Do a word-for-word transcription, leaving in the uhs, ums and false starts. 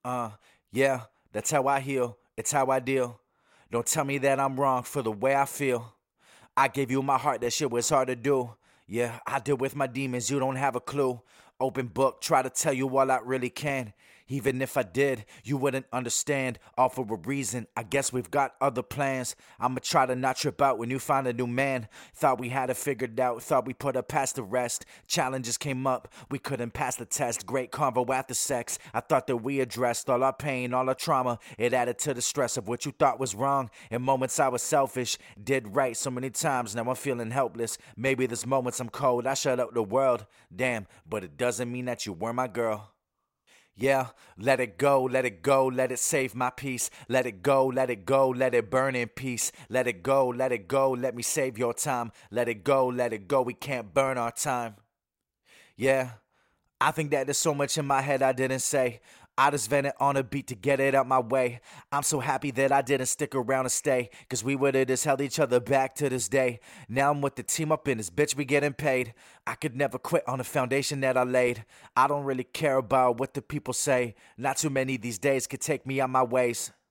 Uh, yeah, that's how I heal. It's how I deal. Don't tell me that I'm wrong for the way I feel. I gave you my heart, that shit was hard to do. Yeah, I deal with my demons, you don't have a clue. Open book, try to tell you all I really can. Even if I did, you wouldn't understand. All for a reason, I guess we've got other plans. I'ma try to not trip out when you find a new man. Thought we had it figured out, thought we put her past the rest. Challenges came up, we couldn't pass the test. Great convo after sex, I thought that we addressed all our pain, all our trauma. It added to the stress of what you thought was wrong. In moments I was selfish, did right so many times, now I'm feeling helpless. Maybe there's moments I'm cold, I shut out the world. Damn, but it doesn't mean that you were my girl. Yeah, let it go, let it go, let it save my peace. Let it go, let it go, let it burn in peace. Let it go, let it go, let me save your time. Let it go, let it go, we can't burn our time. Yeah, I think that there's so much in my head I didn't say. I just vented on a beat to get it out my way. I'm so happy that I didn't stick around and stay, cause we would've just held each other back to this day. Now I'm with the team up in this bitch, we getting paid. I could never quit on the foundation that I laid. I don't really care about what the people say. Not too many these days could take me on my ways.